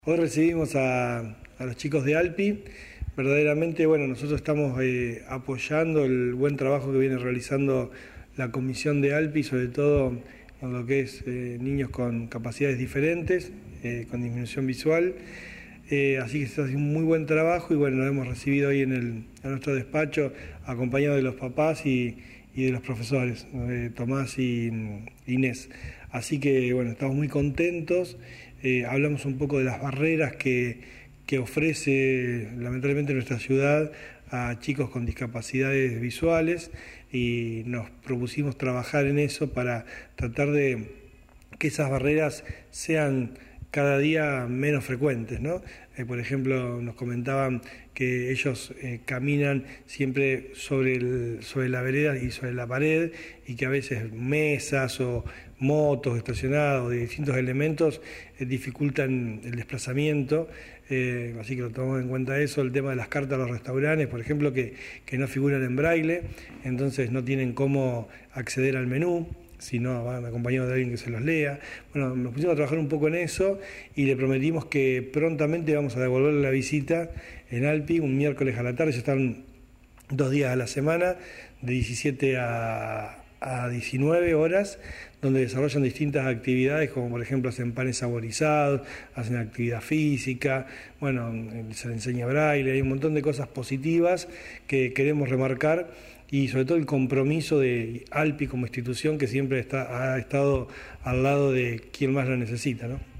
Hoy recibimos a los chicos de ALPI. Verdaderamente, bueno, nosotros estamos apoyando el buen trabajo que viene realizando la comisión de ALPI, sobre todo en lo que es niños con capacidades diferentes, con disminución visual. Así que se está haciendo un muy buen trabajo y bueno, nos hemos recibido hoy en nuestro despacho acompañado de los papás y de los profesores, Tomás y Inés. Así que bueno, estamos muy contentos. Hablamos un poco de las barreras que ofrece lamentablemente nuestra ciudad a chicos con discapacidades visuales y nos propusimos trabajar en eso para tratar de que esas barreras sean cada día menos frecuentes, ¿no? Por ejemplo, nos comentaban que ellos caminan siempre sobre la vereda y sobre la pared y que a veces mesas o motos estacionadas o de distintos elementos dificultan el desplazamiento, así que lo tomamos en cuenta eso. El tema de las cartas a los restaurantes, por ejemplo, que no figuran en braille, entonces no tienen cómo acceder al menú, si no van acompañados de alguien que se los lea. Bueno, nos pusimos a trabajar un poco en eso y le prometimos que prontamente vamos a devolverle la visita en ALPI un miércoles a la tarde. Ya están 2 días a la semana, de 17 a 19 horas, donde desarrollan distintas actividades, como por ejemplo hacen panes saborizados, hacen actividad física, bueno, se les enseña braille, hay un montón de cosas positivas que queremos remarcar y sobre todo el compromiso de ALPI como institución que siempre ha estado al lado de quien más lo necesita, ¿no?